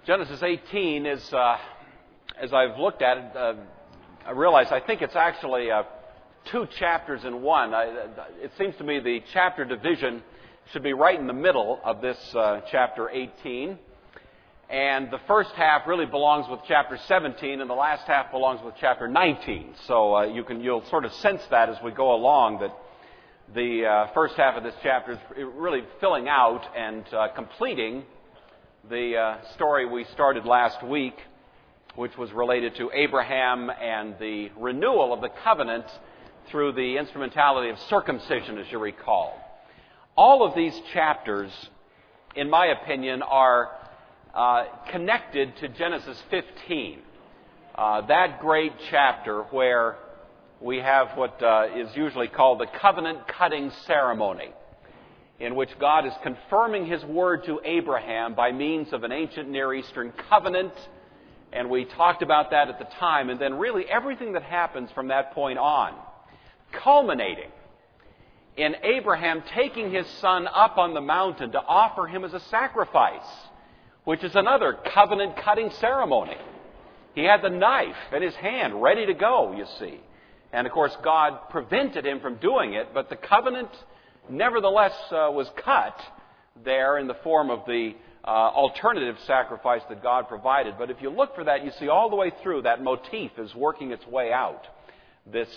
Genesis 18 is, as I've looked at it, I realize I think it's actually two chapters in one. It seems to me the chapter division should be right in the middle of this chapter 18. And the first half really belongs with chapter 17, and the last half belongs with chapter 19. So you'll sort of sense that as we go along, that the first half of this chapter is really filling out and completing the story we started last week, which was related to Abraham and the renewal of the covenant through the instrumentality of circumcision, as you recall. All of these chapters, in my opinion, are connected to Genesis 15, that great chapter where we have what is usually called the covenant-cutting ceremony, in which God is confirming His word to Abraham by means of an ancient Near Eastern covenant, and we talked about that at the time, and then really everything that happens from that point on, culminating in Abraham taking his son up on the mountain to offer him as a sacrifice, which is another covenant-cutting ceremony. He had the knife in his hand, ready to go, you see. And of course, God prevented him from doing it, but the covenant nevertheless was cut there in the form of the alternative sacrifice that God provided. But if you look for that, you see all the way through that motif is working its way out. This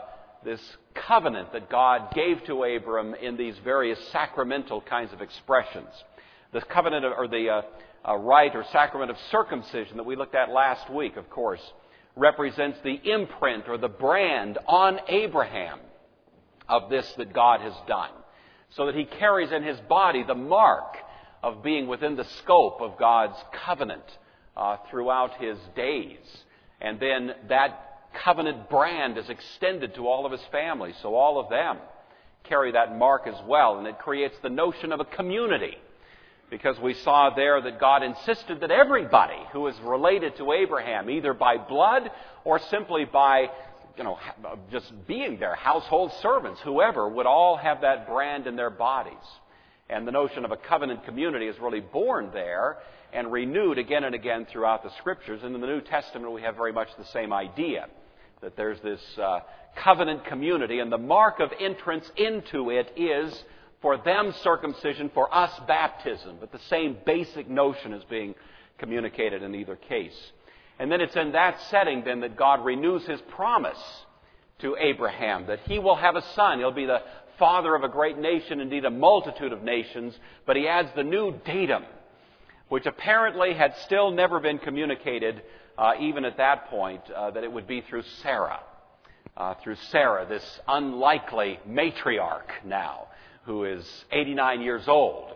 covenant that God gave to Abram in these various sacramental kinds of expressions. The covenant or the rite or sacrament of circumcision that we looked at last week, of course, represents the imprint or the brand on Abraham of this that God has done, so that he carries in his body the mark of being within the scope of God's covenant throughout his days. And then that covenant brand is extended to all of his family, so all of them carry that mark as well, and it creates the notion of a community, because we saw there that God insisted that everybody who is related to Abraham, either by blood or simply by just being their household servants, whoever, would all have that brand in their bodies. And the notion of a covenant community is really born there and renewed again and again throughout the Scriptures. And in the New Testament, we have very much the same idea, that there's this covenant community, and the mark of entrance into it is, for them, circumcision, for us, baptism. But the same basic notion is being communicated in either case. And then it's in that setting, then, that God renews His promise to Abraham, that he will have a son. He'll be the father of a great nation, indeed a multitude of nations. But He adds the new datum, which apparently had still never been communicated, even at that point, that it would be through Sarah. Through Sarah, this unlikely matriarch now, who is 89 years old.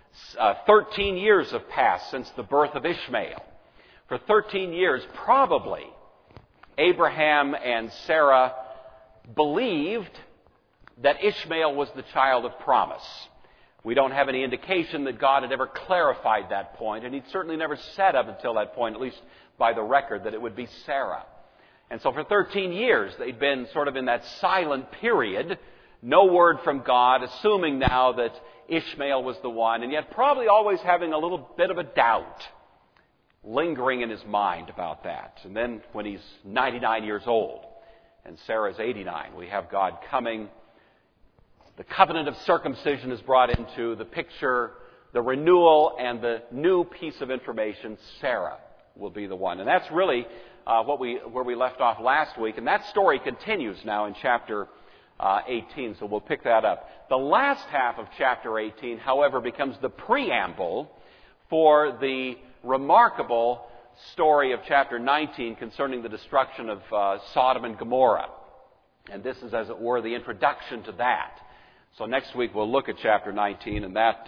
13 years have passed since the birth of Ishmael. For 13 years, probably, Abraham and Sarah believed that Ishmael was the child of promise. We don't have any indication that God had ever clarified that point, and He'd certainly never said up until that point, at least by the record, that it would be Sarah. And so for 13 years, they'd been sort of in that silent period, no word from God, assuming now that Ishmael was the one, and yet probably always having a little bit of a doubt lingering in his mind about that. And then when he's 99 years old and Sarah's 89, we have God coming. The covenant of circumcision is brought into the picture, the renewal, and the new piece of information, Sarah will be the one. And that's really where we left off last week. And that story continues now in chapter 18, so we'll pick that up. The last half of chapter 18, however, becomes the preamble for the remarkable story of chapter 19 concerning the destruction of Sodom and Gomorrah. And this is, as it were, the introduction to that. So next week we'll look at chapter 19 and that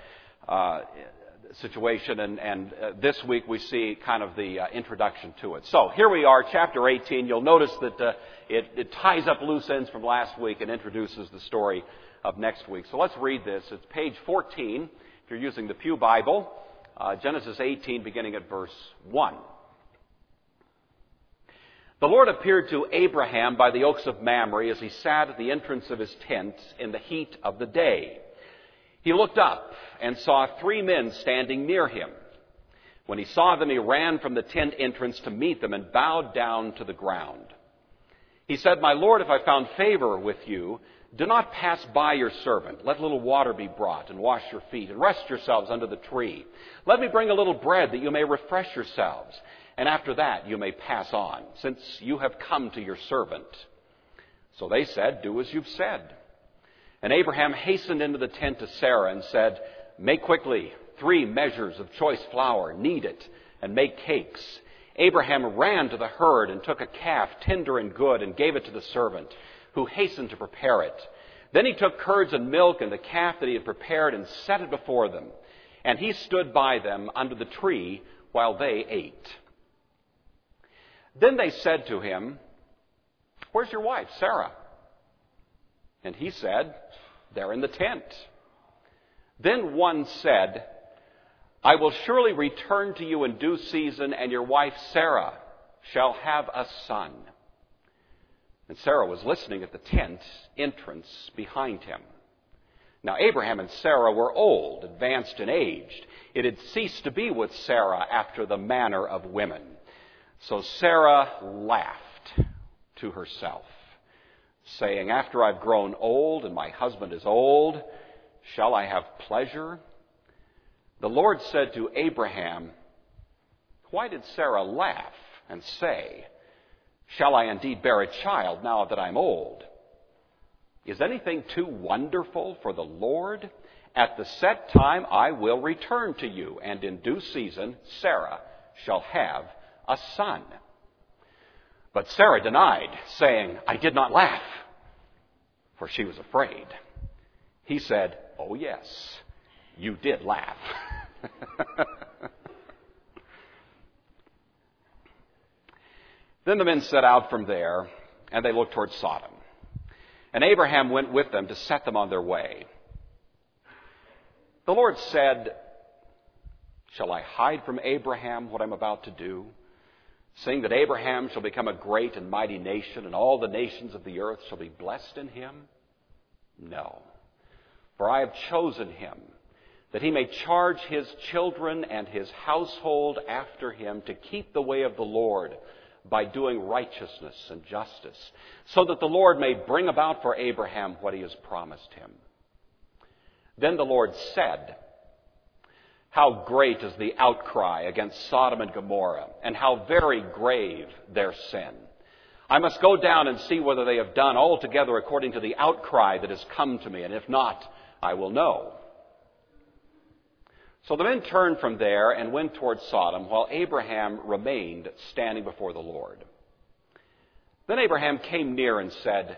situation, and this week we see kind of the introduction to it. So here we are, chapter 18. You'll notice that it ties up loose ends from last week and introduces the story of next week. So let's read this. It's page 14, if you're using the Pew Bible, Genesis 18, beginning at verse 1. The Lord appeared to Abraham by the oaks of Mamre as he sat at the entrance of his tent in the heat of the day. He looked up and saw 3 men standing near him. When he saw them, he ran from the tent entrance to meet them and bowed down to the ground. He said, "My Lord, if I found favor with you, do not pass by your servant. Let a little water be brought and wash your feet and rest yourselves under the tree. Let me bring a little bread that you may refresh yourselves. And after that you may pass on, since you have come to your servant." So they said, "Do as you've said." And Abraham hastened into the tent to Sarah and said, "Make quickly 3 measures of choice flour, knead it, and make cakes." Abraham ran to the herd and took a calf, tender and good, and gave it to the servant, who hastened to prepare it. Then he took curds and milk and the calf that he had prepared and set it before them. And he stood by them under the tree while they ate. Then they said to him, "Where's your wife, Sarah?" And he said, "They're in the tent." Then one said, "I will surely return to you in due season, and your wife Sarah shall have a son." And Sarah was listening at the tent entrance behind him. Now Abraham and Sarah were old, advanced in age. It had ceased to be with Sarah after the manner of women. So Sarah laughed to herself, saying, "After I've grown old and my husband is old, shall I have pleasure?" The Lord said to Abraham, "Why did Sarah laugh and say, 'Shall I indeed bear a child now that I'm old?' Is anything too wonderful for the Lord? At the set time I will return to you, and in due season Sarah shall have a son." But Sarah denied, saying, "I did not laugh," for she was afraid. He said, "Oh yes, you did laugh." Then the men set out from there, and they looked toward Sodom. And Abraham went with them to set them on their way. The Lord said, "Shall I hide from Abraham what I'm about to do, seeing that Abraham shall become a great and mighty nation, and all the nations of the earth shall be blessed in him? No, for I have chosen him, that he may charge his children and his household after him to keep the way of the Lord by doing righteousness and justice, so that the Lord may bring about for Abraham what he has promised him." Then the Lord said, "How great is the outcry against Sodom and Gomorrah, and how very grave their sin. I must go down and see whether they have done altogether according to the outcry that has come to me, and if not, I will know." So the men turned from there and went toward Sodom, while Abraham remained standing before the Lord. Then Abraham came near and said,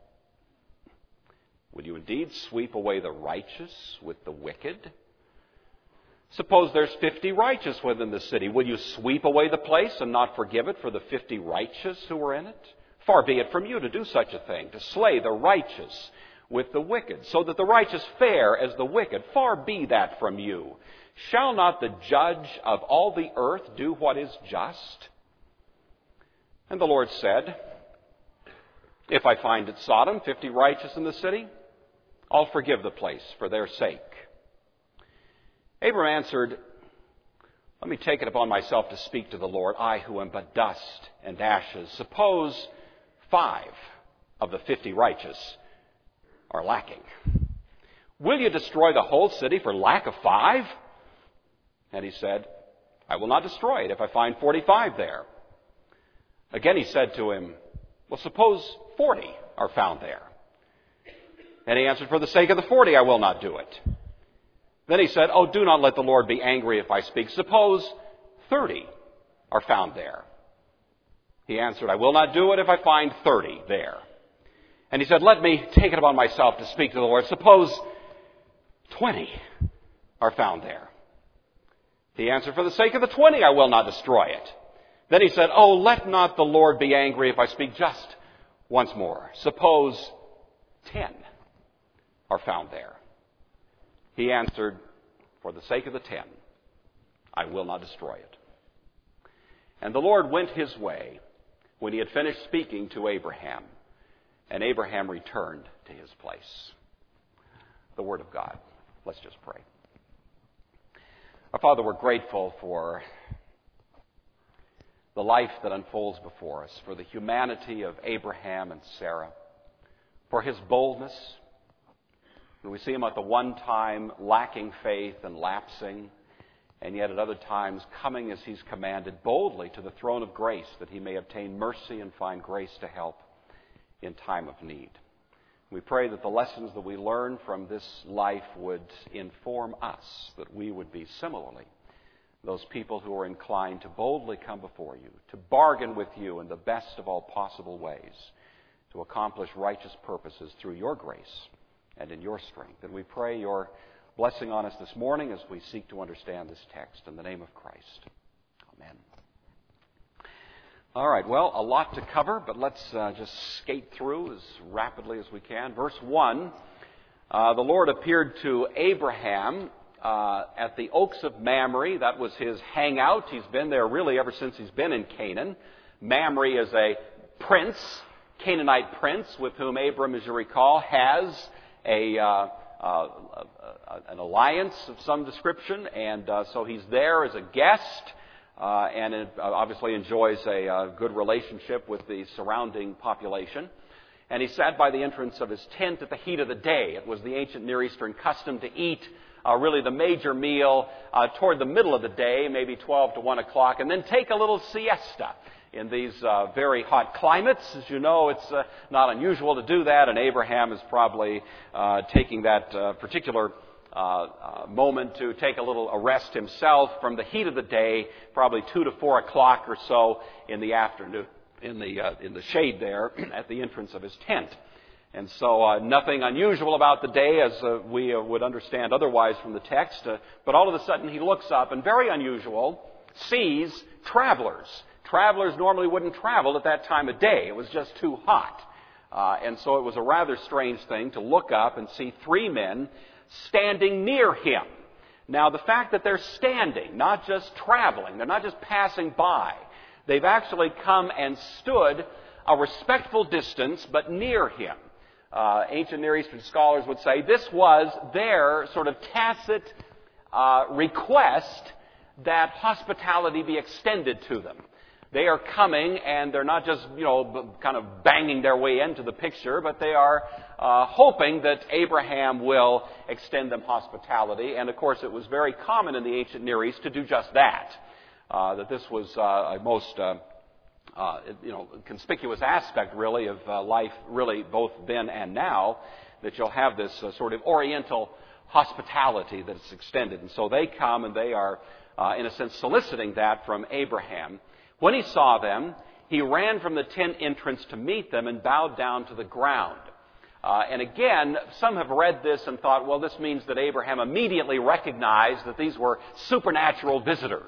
"Will you indeed sweep away the righteous with the wicked? Suppose there's 50 righteous within the city. Will you sweep away the place and not forgive it for the 50 righteous who are in it? Far be it from you to do such a thing, to slay the righteous with the wicked, so that the righteous fare as the wicked. Far be that from you. Shall not the judge of all the earth do what is just?" And the Lord said, "If I find at Sodom 50 righteous in the city, I'll forgive the place for their sake." Abraham answered, "Let me take it upon myself to speak to the Lord, I who am but dust and ashes. Suppose 5 of the 50 righteous are lacking. Will you destroy the whole city for lack of 5? And he said, "I will not destroy it if I find 45 there." Again he said to him, "Well, suppose 40 are found there." And he answered, "For the sake of the 40, I will not do it." Then he said, "Oh, do not let the Lord be angry if I speak. Suppose 30 are found there." He answered, "I will not do it if I find 30 there." And he said, "Let me take it upon myself to speak to the Lord. Suppose 20 are found there." He answered, "For the sake of the 20, I will not destroy it." Then he said, "Oh, let not the Lord be angry if I speak just once more. Suppose 10 are found there." He answered, "For the sake of the 10, I will not destroy it." And the Lord went his way when he had finished speaking to Abraham, and Abraham returned to his place. The word of God. Let's just pray. Our Father, we're grateful for the life that unfolds before us, for the humanity of Abraham and Sarah, for his boldness. And we see him at the one time lacking faith and lapsing, and yet at other times coming as he's commanded boldly to the throne of grace that he may obtain mercy and find grace to help in time of need. We pray that the lessons that we learn from this life would inform us, that we would be similarly those people who are inclined to boldly come before you, to bargain with you in the best of all possible ways, to accomplish righteous purposes through your grace and in your strength. And we pray your blessing on us this morning as we seek to understand this text in the name of Christ. Amen. All right, well, a lot to cover, but let's just skate through as rapidly as we can. Verse 1, the Lord appeared to Abraham at the Oaks of Mamre. That was his hangout. He's been there really ever since he's been in Canaan. Mamre is a prince, Canaanite prince, with whom Abram, as you recall, has an alliance of some description, and so he's there as a guest, and obviously enjoys a good relationship with the surrounding population. And he sat by the entrance of his tent at the heat of the day. It was the ancient Near Eastern custom to eat really the major meal toward the middle of the day, maybe 12 to 1 o'clock, and then take a little siesta. In these very hot climates, as you know, it's not unusual to do that, and Abraham is probably taking that particular moment to take a little rest himself from the heat of the day, probably 2 to 4 o'clock or so in the afternoon, in the shade there at the entrance of his tent. And so nothing unusual about the day as we would understand otherwise from the text. But all of a sudden he looks up and, very unusual, sees travelers. Travelers normally wouldn't travel at that time of day. It was just too hot. And so it was a rather strange thing to look up and see 3 men standing near him. Now, the fact that they're standing, not just traveling, they're not just passing by. They've actually come and stood a respectful distance, but near him. Ancient Near Eastern scholars would say this was their sort of tacit request that hospitality be extended to them. They are coming, and they're not just, kind of banging their way into the picture, but they are hoping that Abraham will extend them hospitality. And, of course, it was very common in the ancient Near East to do just that. That this was a most conspicuous aspect, really, of life, really, both then and now, that you'll have this sort of Oriental hospitality that's extended. And so they come, and they are, in a sense, soliciting that from Abraham. When he saw them, he ran from the tent entrance to meet them and bowed down to the ground. And again, some have read this and thought, well, this means that Abraham immediately recognized that these were supernatural visitors,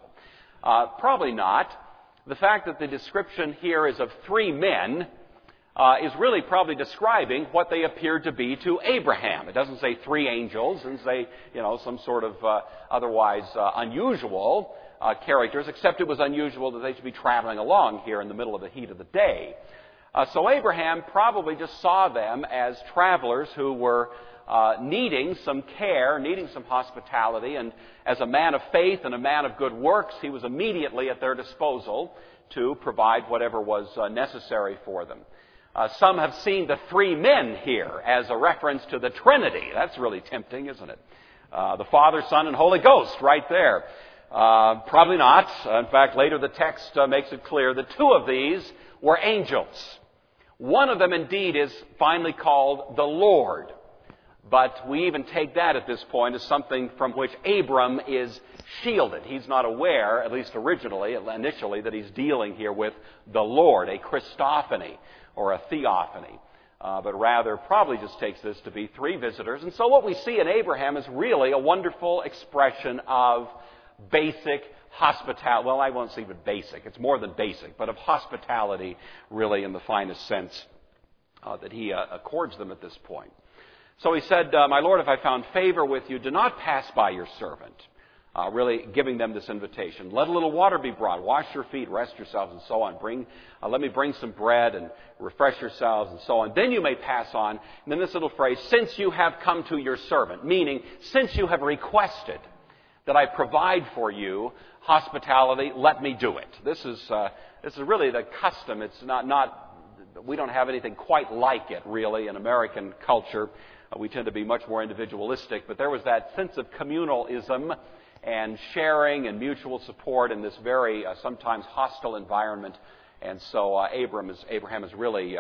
Probably not. The fact that the description here is of 3 men is really probably describing what they appeared to be to Abraham. It doesn't say 3 angels and say, some sort of otherwise unusual characters, except it was unusual that they should be traveling along here in the middle of the heat of the day. So Abraham probably just saw them as travelers who were needing some care, needing some hospitality, and as a man of faith and a man of good works, he was immediately at their disposal to provide whatever was necessary for them. Some have seen the 3 men here as a reference to the Trinity. That's really tempting, isn't it? The Father, Son, and Holy Ghost right there. Probably not. In fact, later the text makes it clear that 2 of these were angels. One of them, indeed, is finally called the Lord. But we even take that at this point as something from which Abram is shielded. He's not aware, at least initially, that he's dealing here with the Lord, a Christophany or a theophany. But rather probably just takes this to be 3 visitors. And so what we see in Abraham is really a wonderful expression of basic hospitality. Well, I won't say even basic. It's more than basic, but of hospitality really in the finest sense that he accords them at this point. So he said, my Lord, if I found favor with you, do not pass by your servant. Really giving them this invitation. Let a little water be brought. Wash your feet, rest yourselves, and so on. Let me bring some bread and refresh yourselves, and so on. Then you may pass on. And then this little phrase, since you have come to your servant, meaning since you have requested that I provide for you hospitality, let me do it. This is really the custom. It's not we don't have anything quite like it, really, in American culture. We tend to be much more individualistic, but there was that sense of communalism and sharing and mutual support in this very sometimes hostile environment. And so Abraham is really,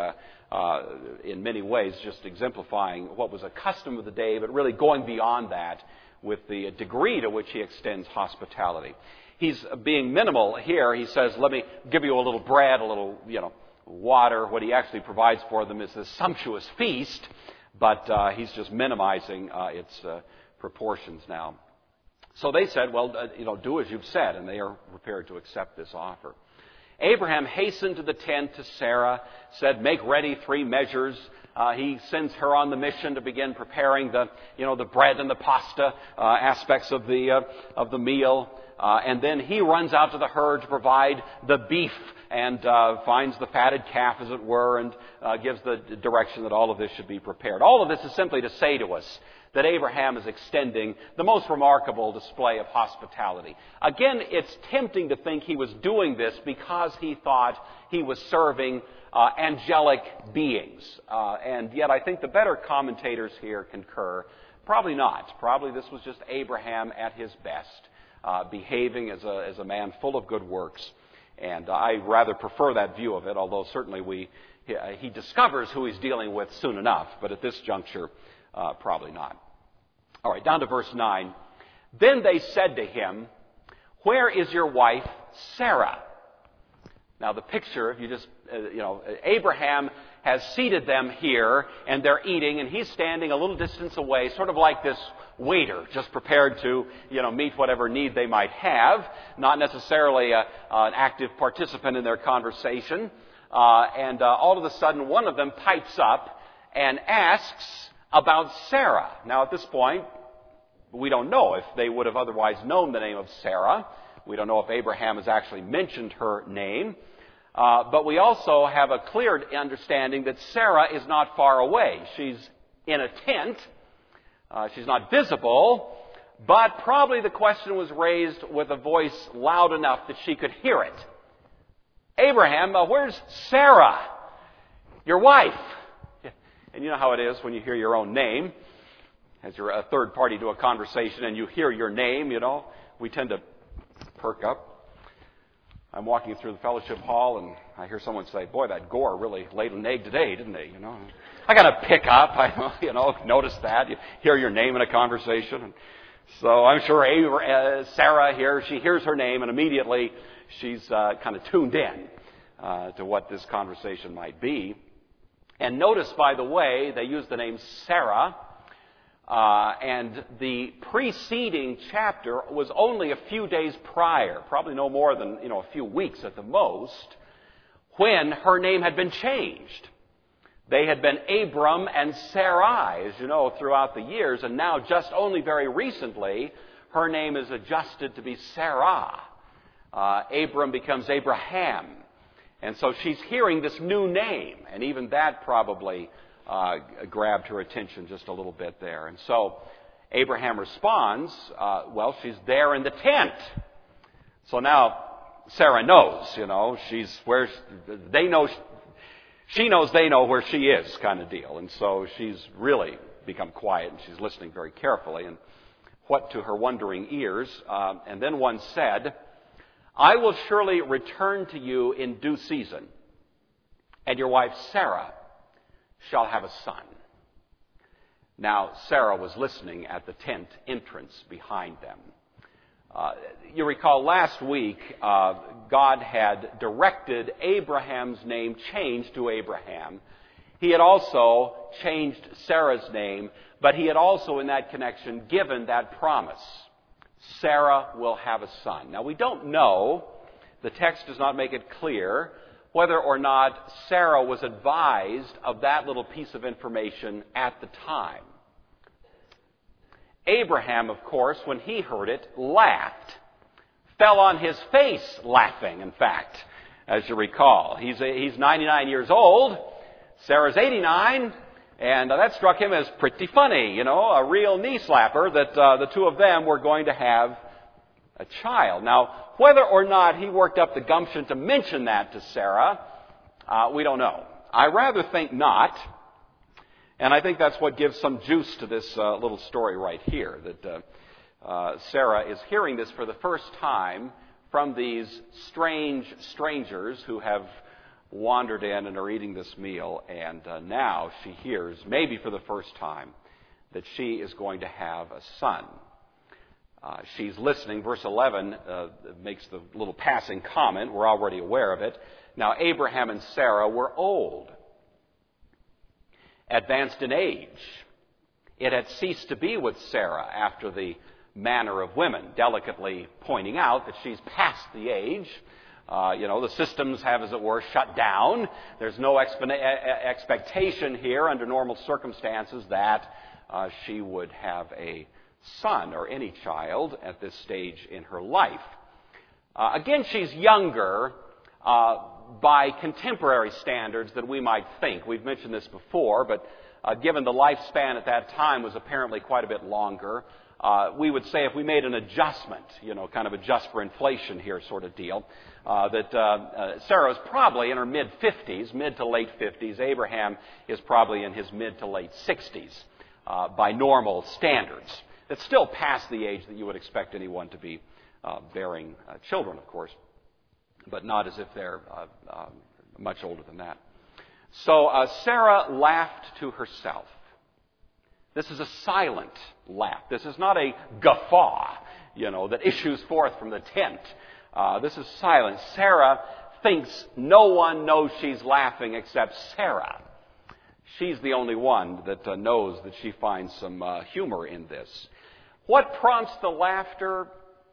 in many ways, just exemplifying what was a custom of the day, but really going beyond that with the degree to which he extends hospitality. He's being minimal here. He says, let me give you a little bread, a little, water. What he actually provides for them is this sumptuous feast, but he's just minimizing its proportions now. So they said, well, do as you've said, and they are prepared to accept this offer. Abraham hastened to the tent to Sarah, said, make ready 3 measures. He sends her on the mission to begin preparing the bread and the pasta aspects of the meal. And then he runs out to the herd to provide the beef and finds the fatted calf, as it were, and gives the direction that all of this should be prepared. All of this is simply to say to us that Abraham is extending the most remarkable display of hospitality. Again, it's tempting to think he was doing this because he thought he was serving angelic beings. And yet I think the better commentators here concur. Probably not. Probably this was just Abraham at his best, behaving as a man full of good works. And I rather prefer that view of it, although certainly he discovers who he's dealing with soon enough. But at this juncture, probably not. All right, down to verse 9. Then they said to him, where is your wife Sarah? Now the picture, if you just, Abraham has seated them here, and they're eating, and he's standing a little distance away, sort of like this waiter, just prepared to, meet whatever need they might have, not necessarily an active participant in their conversation. And all of a sudden, one of them pipes up and asks about Sarah. Now, at this point, we don't know if they would have otherwise known the name of Sarah. We don't know if Abraham has actually mentioned her name. But we also have a clear understanding that Sarah is not far away. She's in a tent. She's not visible. But probably the question was raised with a voice loud enough that she could hear it. Abraham, where's Sarah, your wife? And you know how it is when you hear your own name. As you're a third party to a conversation and you hear your name, we tend to perk up. I'm walking through the fellowship hall and I hear someone say, boy, that Gore really laid an egg today, didn't they? I got to pick up. Notice that. You hear your name in a conversation. And so I'm sure Sarah here, she hears her name and immediately she's kind of tuned in to what this conversation might be. And notice, by the way, they use the name Sarah. And the preceding chapter was only a few days prior, probably no more than a few weeks at the most, when her name had been changed. They had been Abram and Sarai, as you know, throughout the years, and now just only very recently, her name is adjusted to be Sarah. Abram becomes Abraham. And so she's hearing this new name, and even that probably grabbed her attention just a little bit there. And so Abraham responds, she's there in the tent. So now Sarah knows, she's where they know, she knows they know where she is, kind of deal. And so she's really become quiet and she's listening very carefully. And what to her wondering ears? And then one said, I will surely return to you in due season, and your wife Sarah shall have a son. Now, Sarah was listening at the tent entrance behind them. You recall last week, God had directed Abraham's name changed to Abraham. He had also changed Sarah's name, but he had also in that connection given that promise. Sarah will have a son. Now, we don't know, the text does not make it clear, whether or not Sarah was advised of that little piece of information at the time. Abraham, of course, when he heard it, laughed. Fell on his face laughing, in fact, as you recall. He's 99 years old. Sarah's 89. And that struck him as pretty funny, a real knee slapper that the two of them were going to have a child. Now, whether or not he worked up the gumption to mention that to Sarah, we don't know. I rather think not. And I think that's what gives some juice to this little story right here, that Sarah is hearing this for the first time from these strangers who have wandered in and are eating this meal, and now she hears, maybe for the first time, that she is going to have a son. She's listening. Verse 11 makes the little passing comment. We're already aware of it. Now, Abraham and Sarah were old, advanced in age. It had ceased to be with Sarah after the manner of women, delicately pointing out that she's past the age. The systems have, as it were, shut down. There's no expectation here under normal circumstances that she would have a son or any child at this stage in her life. Again, she's younger by contemporary standards than we might think. We've mentioned this before, but given the lifespan at that time was apparently quite a bit longer, we would say if we made an adjustment, kind of adjust for inflation here sort of deal, that Sarah is probably in her mid-50s, mid to late 50s. Abraham is probably in his mid to late 60s by normal standards. It's still past the age that you would expect anyone to be bearing children, of course, but not as if they're much older than that. So Sarah laughed to herself. This is a silent laugh. This is not a guffaw, that issues forth from the tent. This is silent. Sarah thinks no one knows she's laughing except Sarah. She's the only one that knows that she finds some humor in this. What prompts the laughter?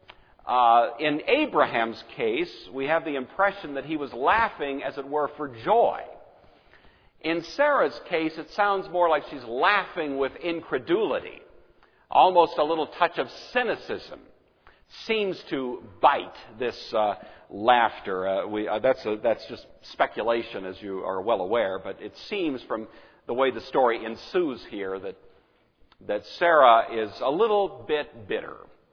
In Abraham's case, we have the impression that he was laughing, as it were, for joy. In Sarah's case, it sounds more like she's laughing with incredulity. Almost a little touch of cynicism seems to bite this laughter. That's just speculation, as you are well aware, but it seems from the way the story ensues here that Sarah is a little bit bitter.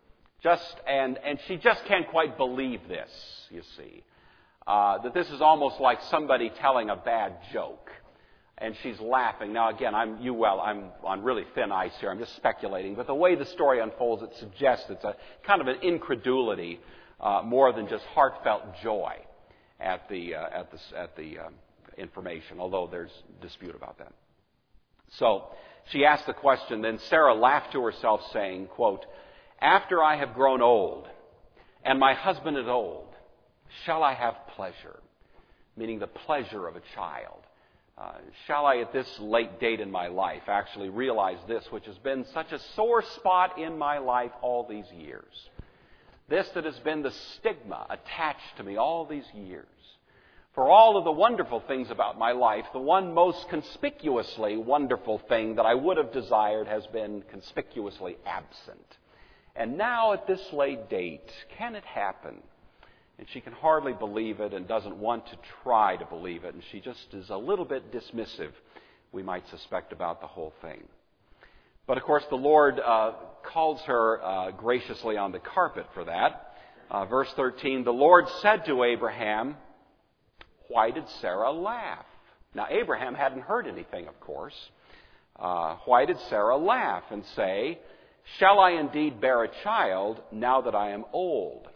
And she just can't quite believe this, you see. That this is almost like somebody telling a bad joke. And she's laughing. Now, again, I'm on really thin ice here. I'm just speculating. But the way the story unfolds, it suggests it's a kind of an incredulity more than just heartfelt joy at the information, although there's dispute about that. So she asked the question. Then Sarah laughed to herself, saying, quote, "After I have grown old, and my husband is old, shall I have pleasure?" Meaning the pleasure of a child. Shall I at this late date in my life actually realize this, which has been such a sore spot in my life all these years? This that has been the stigma attached to me all these years. For all of the wonderful things about my life, the one most conspicuously wonderful thing that I would have desired has been conspicuously absent. And now at this late date, can it happen? And she can hardly believe it and doesn't want to try to believe it. And she just is a little bit dismissive, we might suspect, about the whole thing. But, of course, the Lord calls her graciously on the carpet for that. Verse 13, the Lord said to Abraham, "Why did Sarah laugh?" Now, Abraham hadn't heard anything, of course. Why did Sarah laugh and say, "Shall I indeed bear a child now that I am old?"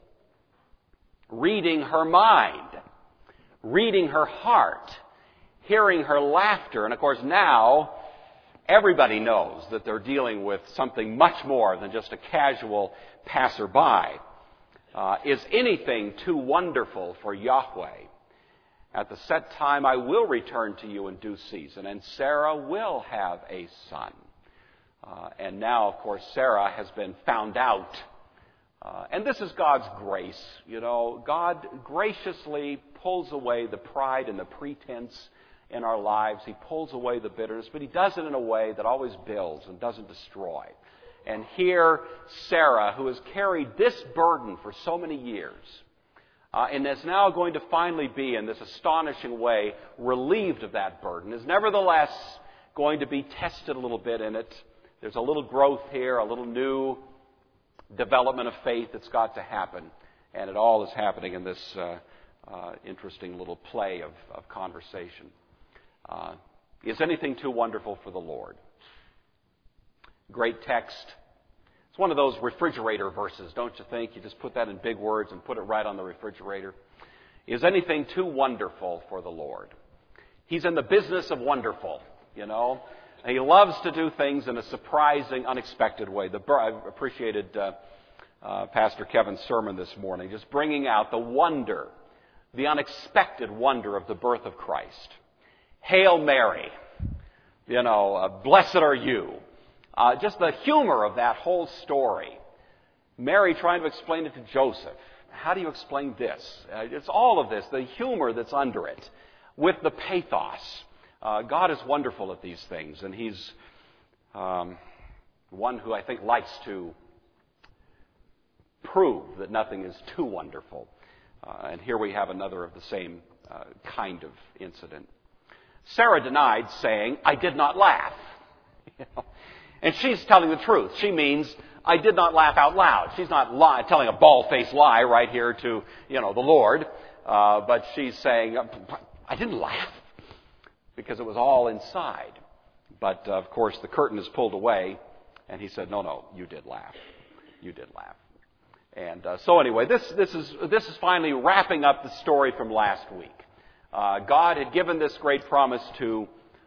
Reading her mind, reading her heart, hearing her laughter. And of course now, everybody knows that they're dealing with something much more than just a casual passerby. Is anything too wonderful for Yahweh? At the set time I will return to you in due season, and Sarah will have a son. And now, of course, Sarah has been found out. And this is God's grace. God graciously pulls away the pride and the pretense in our lives. He pulls away the bitterness, but He does it in a way that always builds and doesn't destroy. And here, Sarah, who has carried this burden for so many years, and is now going to finally be, in this astonishing way, relieved of that burden, is nevertheless going to be tested a little bit in it. There's a little growth here, a little new development of faith that's got to happen. And it all is happening in this interesting little play of conversation. Is anything too wonderful for the Lord? Great text. It's one of those refrigerator verses, don't you think? You just put that in big words and put it right on the refrigerator. Is anything too wonderful for the Lord? He's in the business of wonderful, you know. And He loves to do things in a surprising, unexpected way. I appreciated Pastor Kevin's sermon this morning, just bringing out the wonder, the unexpected wonder of the birth of Christ. Hail Mary, you know, blessed are you. Just the humor of that whole story. Mary trying to explain it to Joseph. How do you explain this? It's all of this, the humor that's under it, with the pathos. God is wonderful at these things, and He's one who I think likes to prove that nothing is too wonderful. And here we have another of the same kind of incident. Sarah denied, saying, I did not laugh. You know? And she's telling the truth. She means, I did not laugh out loud. She's not telling a bald-faced lie right here to, the Lord. But she's saying, I didn't laugh. Because it was all inside. But, of course, the curtain is pulled away. And he said, no, you did laugh. You did laugh. And so anyway, this is finally wrapping up the story from last week. God had given this great promise to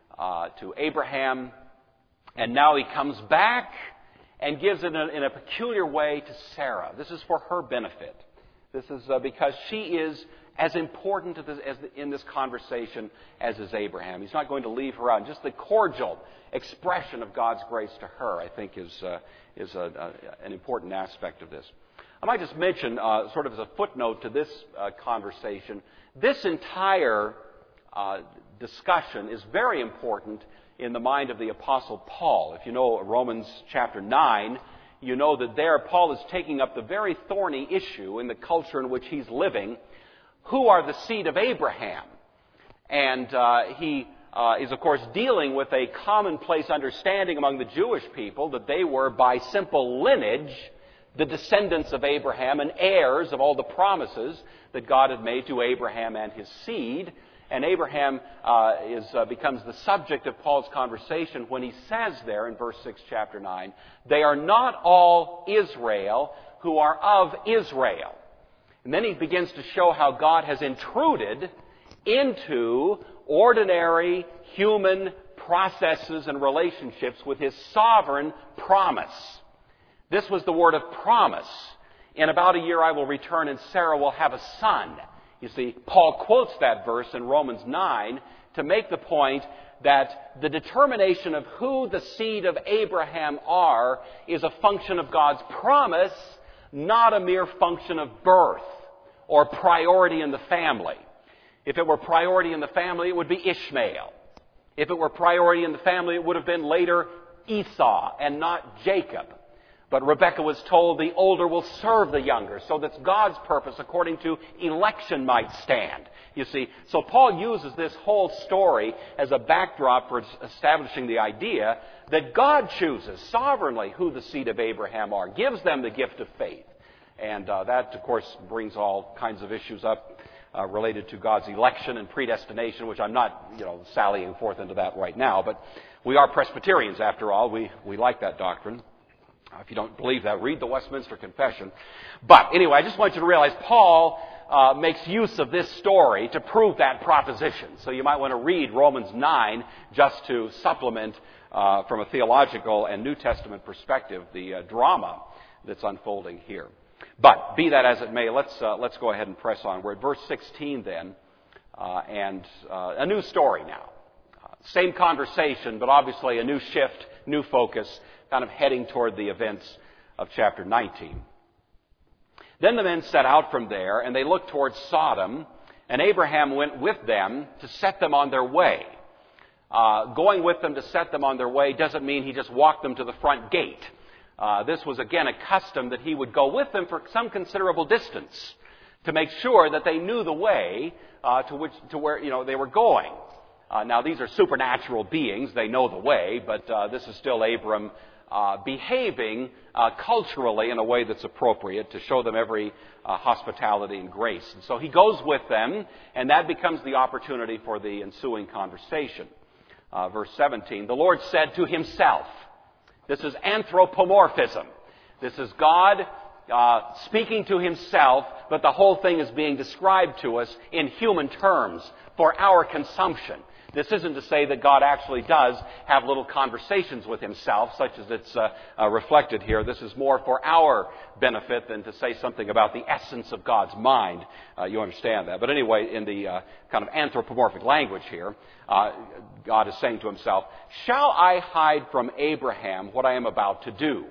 Abraham. And now He comes back and gives it in a peculiar way to Sarah. This is for her benefit. This is because she is as important in this conversation as is Abraham. He's not going to leave her out. Just the cordial expression of God's grace to her, I think, is an important aspect of this. I might just mention, sort of as a footnote to this conversation, this entire discussion is very important in the mind of the Apostle Paul. If you know Romans chapter 9, you know that there Paul is taking up the very thorny issue in the culture in which he's living. Who are the seed of Abraham? And he is, of course, dealing with a commonplace understanding among the Jewish people that they were, by simple lineage, the descendants of Abraham and heirs of all the promises that God had made to Abraham and his seed. And Abraham becomes the subject of Paul's conversation when he says there in verse 6, chapter 9, they are not all Israel who are of Israel. And then he begins to show how God has intruded into ordinary human processes and relationships with His sovereign promise. This was the word of promise. In about a year I will return and Sarah will have a son. You see, Paul quotes that verse in Romans 9 to make the point that the determination of who the seed of Abraham are is a function of God's promise, not a mere function of birth or priority in the family. If it were priority in the family, it would be Ishmael. If it were priority in the family, it would have been later Esau and not Jacob. But Rebekah was told the older will serve the younger, so that God's purpose, according to election, might stand. You see, so Paul uses this whole story as a backdrop for establishing the idea that God chooses sovereignly who the seed of Abraham are, gives them the gift of faith. And that, of course, brings all kinds of issues up related to God's election and predestination, which I'm not, sallying forth into that right now. But we are Presbyterians, after all. We like that doctrine. If you don't believe that, read the Westminster Confession. But anyway, I just want you to realize Paul makes use of this story to prove that proposition. So you might want to read Romans 9 just to supplement from a theological and New Testament perspective the drama that's unfolding here. But be that as it may, let's go ahead and press on. We're at verse 16 then, and a new story now. Same conversation, but obviously a new shift, new focus, kind of heading toward the events of chapter 19. Then the men set out from there, and they looked towards Sodom, and Abraham went with them to set them on their way. Going with them to set them on their way doesn't mean he just walked them to the front gate. This was, again, a custom that he would go with them for some considerable distance to make sure that they knew the way to where they were going. Now, these are supernatural beings. They know the way, but this is still Abram behaving culturally in a way that's appropriate to show them every hospitality and grace. And so he goes with them, and that becomes the opportunity for the ensuing conversation. Verse 17, the Lord said to himself, this is anthropomorphism. This is God speaking to himself, but the whole thing is being described to us in human terms for our consumption. This isn't to say that God actually does have little conversations with himself, such as it's reflected here. This is more for our benefit than to say something about the essence of God's mind. You understand that. But anyway, in the kind of anthropomorphic language here, God is saying to himself, shall I hide from Abraham what I am about to do?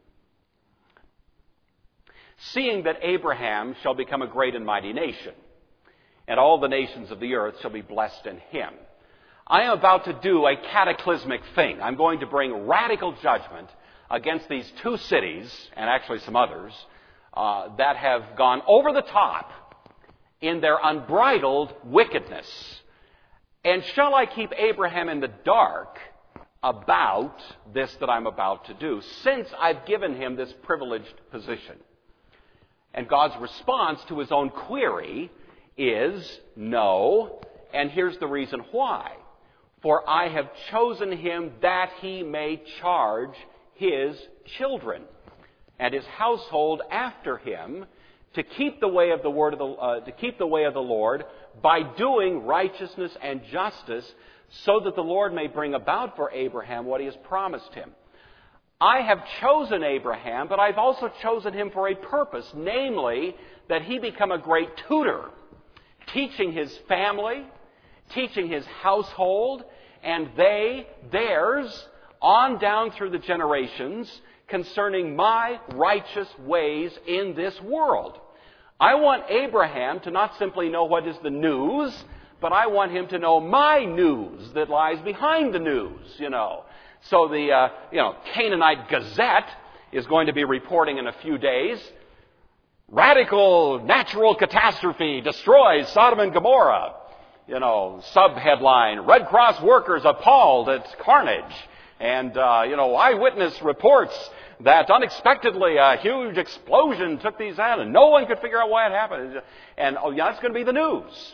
Seeing that Abraham shall become a great and mighty nation, and all the nations of the earth shall be blessed in him. I am about to do a cataclysmic thing. I'm going to bring radical judgment against these two cities, and actually some others, that have gone over the top in their unbridled wickedness. And shall I keep Abraham in the dark about this that I'm about to do, since I've given him this privileged position? And God's response to his own query is no, and here's the reason why. For I have chosen him that he may charge his children and his household after him to keep the way of the word of the Lord by doing righteousness and justice, so that the Lord may bring about for Abraham what he has promised him. I have chosen Abraham, but I've also chosen him for a purpose, namely that he become a great tutor, teaching his family, teaching his household, and theirs, on down through the generations, concerning my righteous ways in this world. I want Abraham to not simply know what is the news, but I want him to know my news that lies behind the news, So the Canaanite Gazette is going to be reporting in a few days, radical natural catastrophe destroys Sodom and Gomorrah. Sub-headline, Red Cross workers appalled at carnage. And, eyewitness reports that unexpectedly a huge explosion took these out and no one could figure out why it happened. And, that's going to be the news.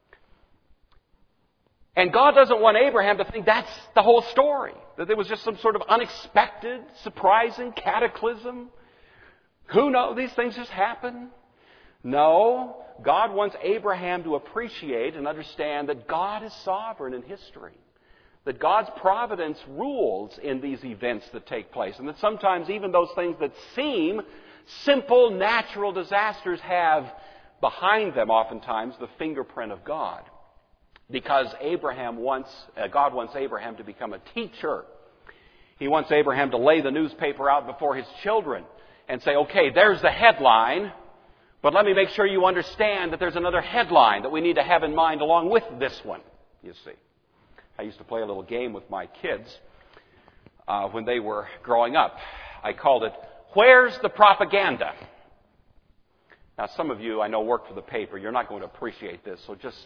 And God doesn't want Abraham to think that's the whole story, that there was just some sort of unexpected, surprising cataclysm. Who knows? These things just happen. No, God wants Abraham to appreciate and understand that God is sovereign in history, that God's providence rules in these events that take place, and that sometimes even those things that seem simple natural disasters have behind them oftentimes the fingerprint of God. Because God wants Abraham to become a teacher. He wants Abraham to lay the newspaper out before his children and say, okay, there's the headline, but let me make sure you understand that there's another headline that we need to have in mind along with this one, you see. I used to play a little game with my kids when they were growing up. I called it, Where's the Propaganda? Now, some of you I know work for the paper. You're not going to appreciate this, so just...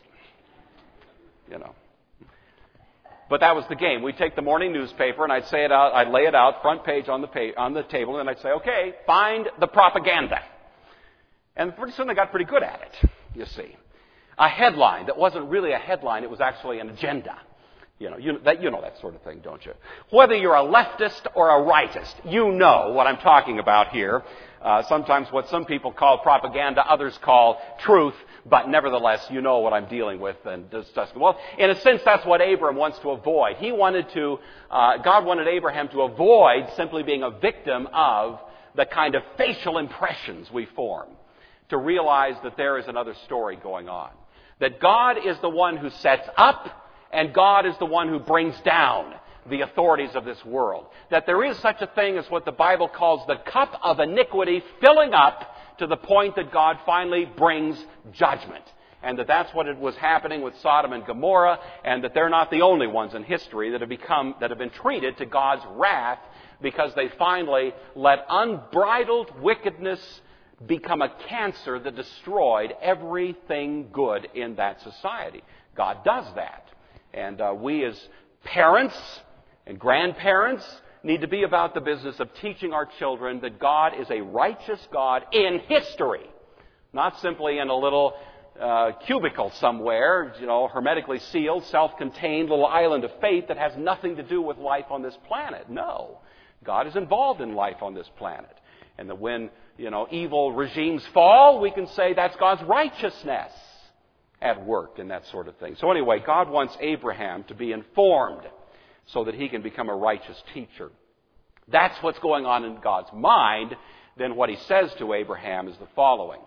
But that was the game. We'd take the morning newspaper and I'd lay it out front page on the table, and I'd say, okay, find the propaganda. And pretty soon they got pretty good at it, you see. A headline that wasn't really a headline, it was actually an agenda. You know that sort of thing, don't you? Whether you're a leftist or a rightist, you know what I'm talking about here. Sometimes what some people call propaganda, others call truth, but nevertheless, you know what I'm dealing with and discussing. Well, in a sense, that's what Abram wants to avoid. God wanted Abraham to avoid simply being a victim of the kind of facial impressions we form, to realize that there is another story going on. That God is the one who sets up, and God is the one who brings down the authorities of this world. That there is such a thing as what the Bible calls the cup of iniquity filling up to the point that God finally brings judgment. And that's what it was happening with Sodom and Gomorrah, and that they're not the only ones in history that have been treated to God's wrath because they finally let unbridled wickedness become a cancer that destroyed everything good in that society. God does that. And we as parents and grandparents need to be about the business of teaching our children that God is a righteous God in history, not simply in a little cubicle somewhere, hermetically sealed, self-contained little island of faith that has nothing to do with life on this planet. No. God is involved in life on this planet. And that when, evil regimes fall, we can say that's God's righteousness at work and that sort of thing. So anyway, God wants Abraham to be informed so that he can become a righteous teacher. That's what's going on in God's mind. Then what he says to Abraham is the following.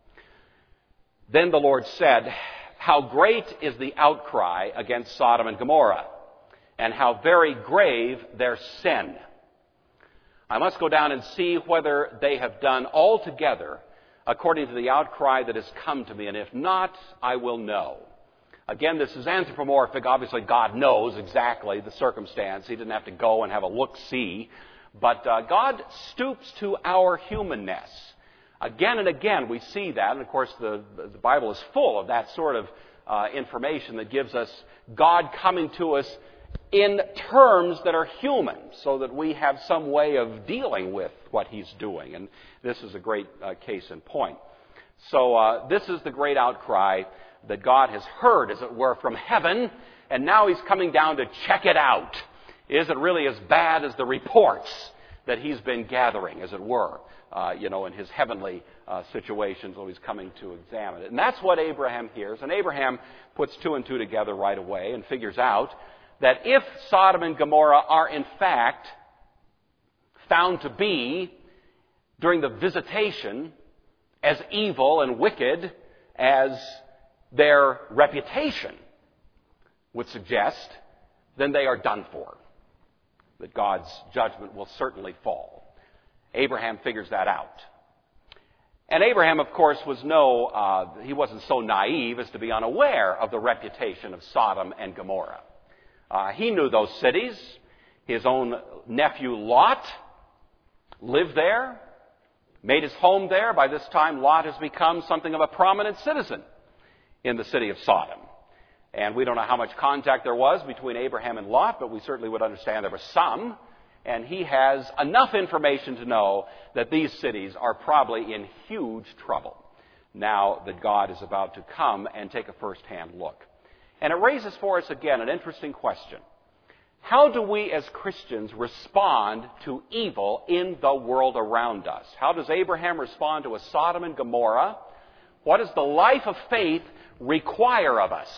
Then the Lord said, "How great is the outcry against Sodom and Gomorrah, and how very grave their sin. I must go down and see whether they have done altogether according to the outcry that has come to me, and if not, I will know." Again, this is anthropomorphic. Obviously, God knows exactly the circumstance. He didn't have to go and have a look-see. But God stoops to our humanness. Again and again, we see that. And, of course, the Bible is full of that sort of information that gives us God coming to us in terms that are human, so that we have some way of dealing with what He's doing. And this is a great case in point. So this is the great outcry that God has heard, as it were, from heaven, and now He's coming down to check it out. Is it really as bad as the reports that He's been gathering, as it were, in His heavenly situations, so He's coming to examine it. And that's what Abraham hears. And Abraham puts two and two together right away and figures out that if Sodom and Gomorrah are in fact found to be, during the visitation, as evil and wicked as their reputation would suggest, then they are done for. That God's judgment will certainly fall. Abraham figures that out. And Abraham, of course, he wasn't so naive as to be unaware of the reputation of Sodom and Gomorrah. He knew those cities. His own nephew Lot lived there, made his home there. By this time, Lot has become something of a prominent citizen in the city of Sodom. And we don't know how much contact there was between Abraham and Lot, but we certainly would understand there was some. And he has enough information to know that these cities are probably in huge trouble now that God is about to come and take a first-hand look. And it raises for us again an interesting question. How do we as Christians respond to evil in the world around us? How does Abraham respond to a Sodom and Gomorrah? What does the life of faith require of us?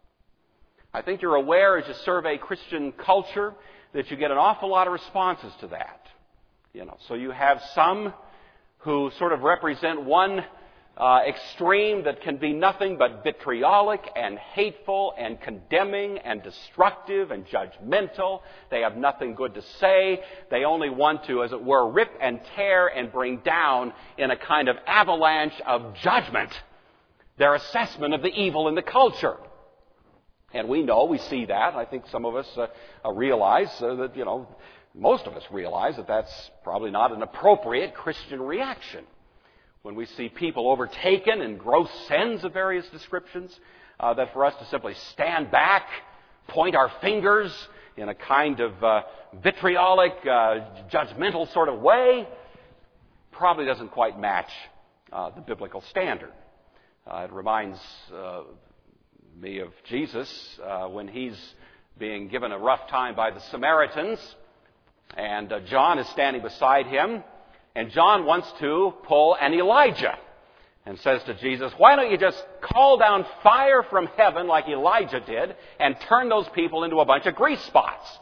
I think you're aware, as you survey Christian culture, that you get an awful lot of responses to that. So you have some who sort of represent one extreme that can be nothing but vitriolic and hateful and condemning and destructive and judgmental. They have nothing good to say. They only want to, as it were, rip and tear and bring down in a kind of avalanche of judgment their assessment of the evil in the culture. And we see that. I think some of us realize that, most of us realize that that's probably not an appropriate Christian reaction. When we see people overtaken in gross sins of various descriptions, that for us to simply stand back, point our fingers in a kind of vitriolic, judgmental sort of way, probably doesn't quite match the biblical standard. It reminds me of Jesus when he's being given a rough time by the Samaritans, and John is standing beside him, and John wants to pull an Elijah and says to Jesus, "Why don't you just call down fire from heaven like Elijah did and turn those people into a bunch of grease spots?"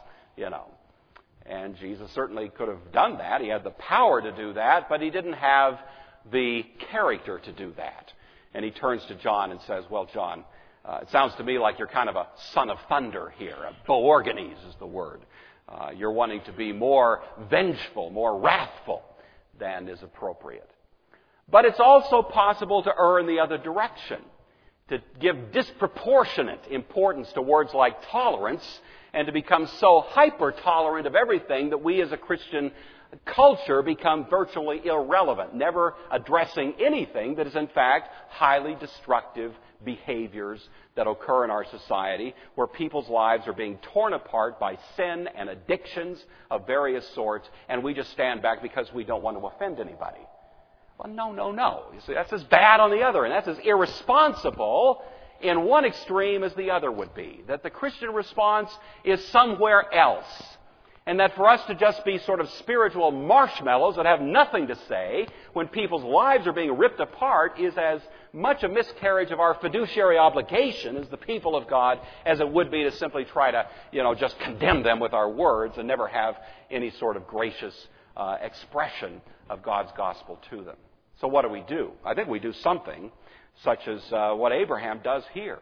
And Jesus certainly could have done that. He had the power to do that, but he didn't have the character to do that. And he turns to John and says, "Well, John, it sounds to me like you're kind of a son of thunder here. Boorganese is the word. You're wanting to be more vengeful, more wrathful than is appropriate." But it's also possible to err in the other direction, to give disproportionate importance to words like tolerance, and to become so hyper-tolerant of everything that we as a Christian culture become virtually irrelevant, never addressing anything that is in fact highly destructive behaviors that occur in our society, where people's lives are being torn apart by sin and addictions of various sorts, and we just stand back because we don't want to offend anybody. Well, no. You see, that's as bad on the other end. That's as irresponsible in one extreme as the other would be. That the Christian response is somewhere else. And that for us to just be sort of spiritual marshmallows that have nothing to say when people's lives are being ripped apart is as much a miscarriage of our fiduciary obligation as the people of God as it would be to simply try to, just condemn them with our words and never have any sort of gracious expression of God's gospel to them. So what do? I think we do something such as what Abraham does here.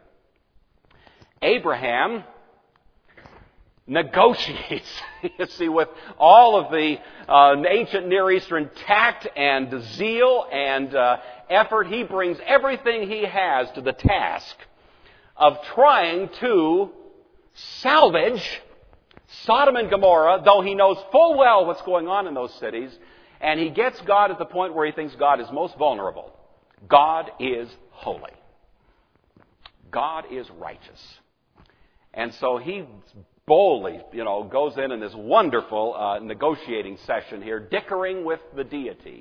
Abraham negotiates, you see, with all of the ancient Near Eastern tact and zeal and effort. He brings everything he has to the task of trying to salvage Sodom and Gomorrah, though he knows full well what's going on in those cities, and he gets God at the point where he thinks God is most vulnerable. God is holy. God is righteous. And so he boldly, goes in this wonderful negotiating session here, dickering with the deity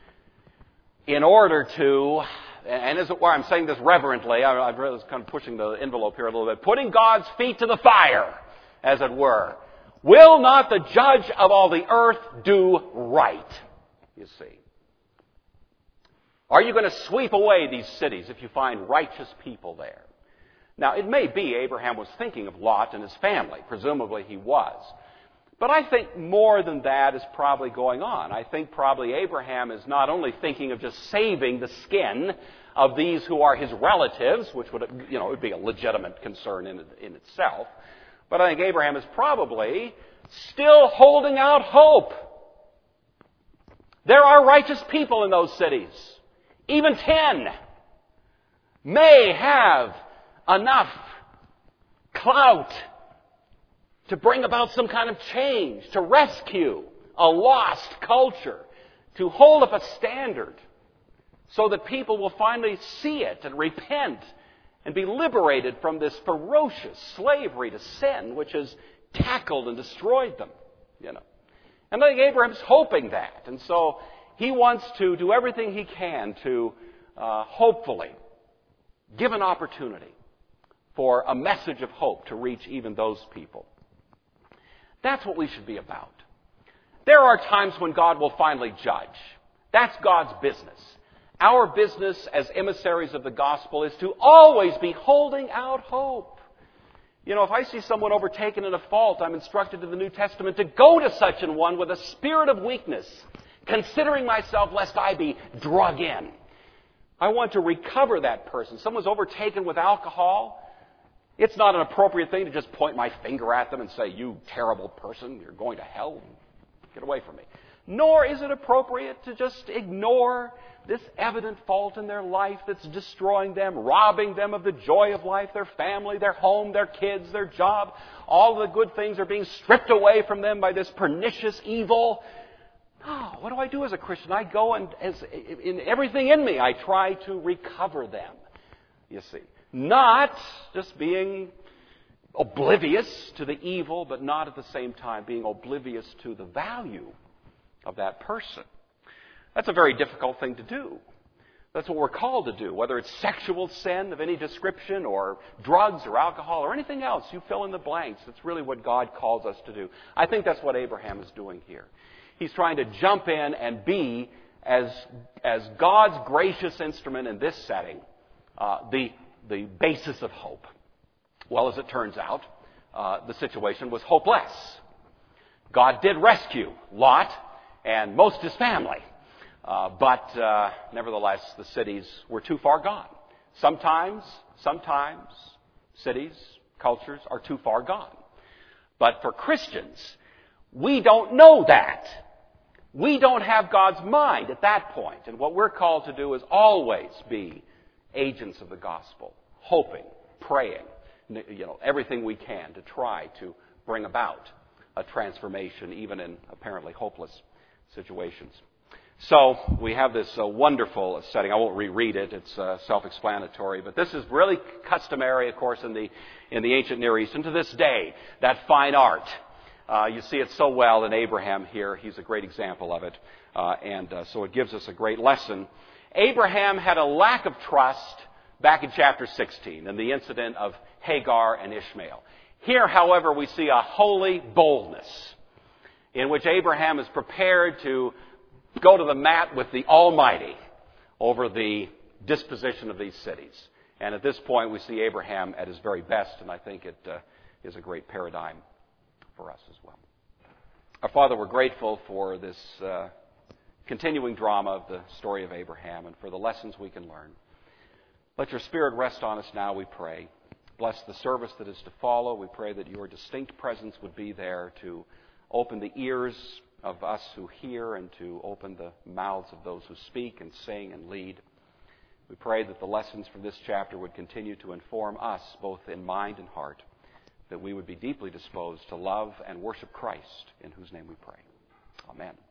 in order to, and this is why I'm saying this reverently, I was kind of pushing the envelope here a little bit, putting God's feet to the fire, as it were. Will not the judge of all the earth do right? You see. Are you going to sweep away these cities if you find righteous people there? Now, it may be Abraham was thinking of Lot and his family. Presumably he was. But I think more than that is probably going on. I think probably Abraham is not only thinking of just saving the skin of these who are his relatives, which would, would be a legitimate concern in itself, but I think Abraham is probably still holding out hope. There are righteous people in those cities. Even 10 may have enough clout to bring about some kind of change, to rescue a lost culture, to hold up a standard so that people will finally see it and repent and be liberated from this ferocious slavery to sin which has tackled and destroyed them. And I think Abraham's hoping that. And so he wants to do everything he can to hopefully give an opportunity for a message of hope to reach even those people. That's what we should be about. There are times when God will finally judge. That's God's business. Our business as emissaries of the gospel is to always be holding out hope. If I see someone overtaken in a fault, I'm instructed in the New Testament to go to such an one with a spirit of weakness, considering myself lest I be drug in. I want to recover that person. Someone's overtaken with alcohol. It's not an appropriate thing to just point my finger at them and say, "You terrible person, you're going to hell. Get away from me." Nor is it appropriate to just ignore this evident fault in their life that's destroying them, robbing them of the joy of life, their family, their home, their kids, their job. All the good things are being stripped away from them by this pernicious evil. No, what do I do as a Christian? I go and, in everything in me, I try to recover them, you see. Not just being oblivious to the evil, but not at the same time being oblivious to the value of that person. That's a very difficult thing to do. That's what we're called to do, whether it's sexual sin of any description or drugs or alcohol or anything else. You fill in the blanks. That's really what God calls us to do. I think that's what Abraham is doing here. He's trying to jump in and be, as God's gracious instrument in this setting, the basis of hope. Well, as it turns out, the situation was hopeless. God did rescue Lot and most of his family. But nevertheless, the cities were too far gone. Sometimes cities, cultures are too far gone. But for Christians, we don't know that. We don't have God's mind at that point. And what we're called to do is always be agents of the gospel, hoping, praying, everything we can to try to bring about a transformation even in apparently hopeless situations. So we have this wonderful setting. I won't reread it. It's self-explanatory. But this is really customary, of course, in the ancient Near East. And to this day, that fine art. You see it so well in Abraham here. He's a great example of it. So it gives us a great lesson. Abraham had a lack of trust back in chapter 16 in the incident of Hagar and Ishmael. Here, however, we see a holy boldness in which Abraham is prepared to go to the mat with the Almighty over the disposition of these cities. And at this point, we see Abraham at his very best, and I think it is a great paradigm for us as well. Our Father, we're grateful for this continuing drama of the story of Abraham and for the lessons we can learn. Let your Spirit rest on us now, we pray. Bless the service that is to follow. We pray that your distinct presence would be there to open the ears of us who hear and to open the mouths of those who speak and sing and lead. We pray that the lessons from this chapter would continue to inform us both in mind and heart, that we would be deeply disposed to love and worship Christ, in whose name we pray. Amen.